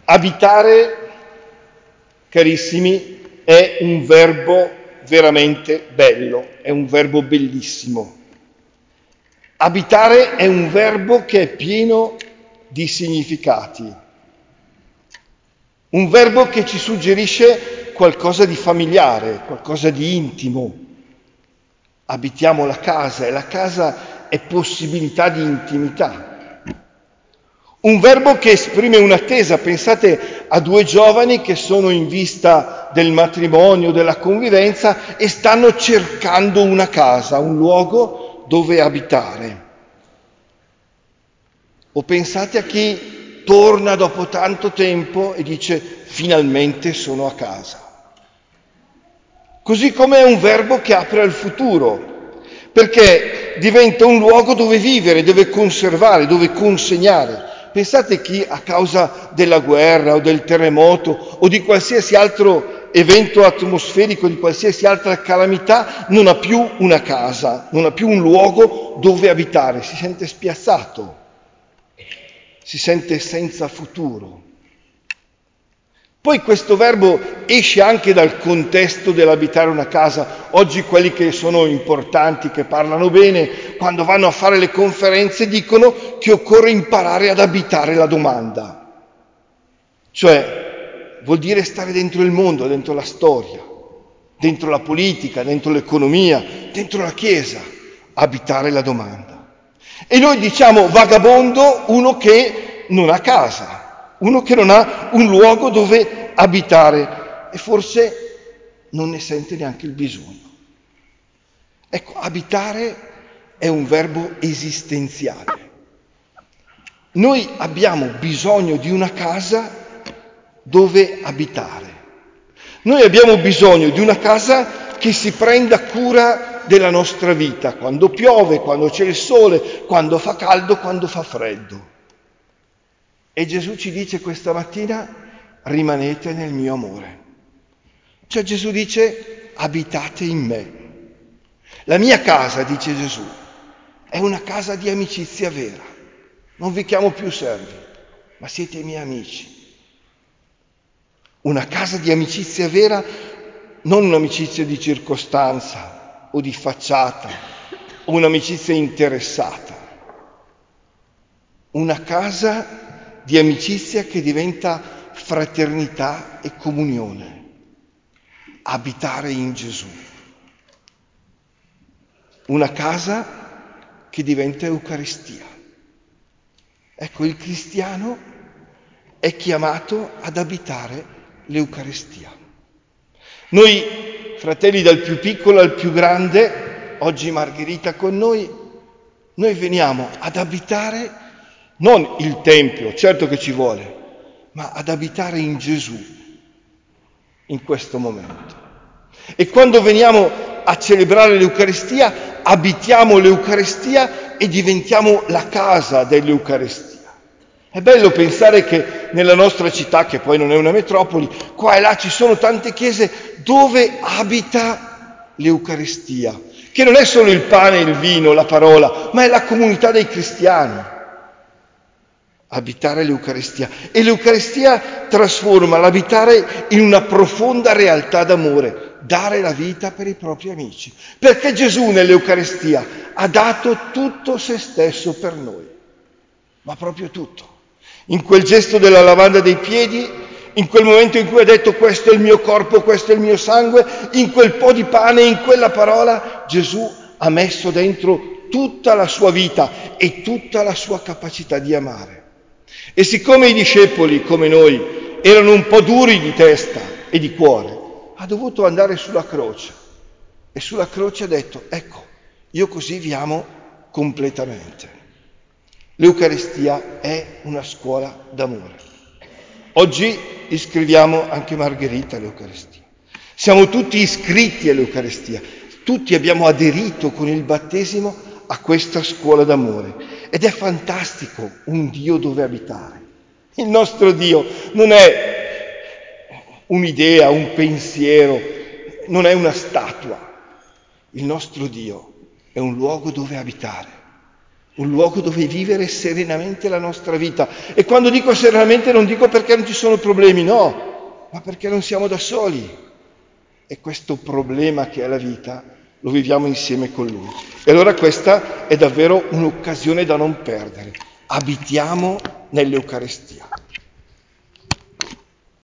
Abitare, carissimi, è un verbo veramente bello, è un verbo bellissimo. Abitare è un verbo che è pieno di significati, un verbo che ci suggerisce qualcosa di familiare, qualcosa di intimo. Abitiamo la casa e la casa è possibilità di intimità. Un verbo che esprime un'attesa. Pensate a due giovani che sono in vista del matrimonio, della convivenza e stanno cercando una casa, un luogo dove abitare. O pensate a chi torna dopo tanto tempo e dice finalmente sono a casa. Così come è un verbo che apre al futuro, perché diventa un luogo dove vivere, dove conservare, dove consegnare. Pensate chi a causa della guerra o del terremoto o di qualsiasi altro evento atmosferico, di qualsiasi altra calamità, non ha più una casa, non ha più un luogo dove abitare, si sente spiazzato, si sente senza futuro. Poi questo verbo esce anche dal contesto dell'abitare una casa. Oggi quelli che sono importanti, che parlano bene, quando vanno a fare le conferenze dicono che occorre imparare ad abitare la domanda. Cioè, vuol dire stare dentro il mondo, dentro la storia, dentro la politica, dentro l'economia, dentro la Chiesa, abitare la domanda. E noi diciamo vagabondo uno che non ha casa. Uno che non ha un luogo dove abitare e forse non ne sente neanche il bisogno. Ecco, abitare è un verbo esistenziale. Noi abbiamo bisogno di una casa dove abitare. Noi abbiamo bisogno di una casa che si prenda cura della nostra vita, quando piove, quando c'è il sole, quando fa caldo, quando fa freddo. E Gesù ci dice questa mattina, rimanete nel mio amore. Cioè Gesù dice, abitate in me. La mia casa, dice Gesù, è una casa di amicizia vera. Non vi chiamo più servi, ma siete i miei amici. Una casa di amicizia vera, non un'amicizia di circostanza o di facciata, o un'amicizia interessata. Una casa di amicizia che diventa fraternità e comunione, abitare in Gesù. Una casa che diventa Eucaristia. Ecco, il cristiano è chiamato ad abitare l'Eucaristia. Noi, fratelli, dal più piccolo al più grande, oggi Margherita con noi veniamo ad abitare non il Tempio, certo che ci vuole, ma ad abitare in Gesù in questo momento. E quando veniamo a celebrare l'Eucaristia, abitiamo l'Eucaristia e diventiamo la casa dell'Eucaristia. È bello pensare che nella nostra città, che poi non è una metropoli, qua e là ci sono tante chiese dove abita l'Eucaristia, che non è solo il pane, il vino, la parola, ma è la comunità dei cristiani. Abitare l'Eucaristia. E l'Eucaristia trasforma l'abitare in una profonda realtà d'amore, dare la vita per i propri amici. Perché Gesù nell'Eucaristia ha dato tutto se stesso per noi, ma proprio tutto. In quel gesto della lavanda dei piedi, in quel momento in cui ha detto questo è il mio corpo, questo è il mio sangue, in quel po' di pane, in quella parola, Gesù ha messo dentro tutta la sua vita e tutta la sua capacità di amare. E siccome i discepoli, come noi, erano un po' duri di testa e di cuore, ha dovuto andare sulla croce. E sulla croce ha detto, ecco, io così vi amo completamente. L'Eucaristia è una scuola d'amore. Oggi iscriviamo anche Margherita all'Eucaristia. Siamo tutti iscritti all'Eucaristia. Tutti abbiamo aderito con il battesimo a questa scuola d'amore. Ed è fantastico un Dio dove abitare. Il nostro Dio non è un'idea, un pensiero, non è una statua. Il nostro Dio è un luogo dove abitare, un luogo dove vivere serenamente la nostra vita. E quando dico serenamente non dico perché non ci sono problemi, no, ma perché non siamo da soli. E questo problema che è la vita lo viviamo insieme con Lui. E allora questa è davvero un'occasione da non perdere. Abitiamo nell'Eucaristia.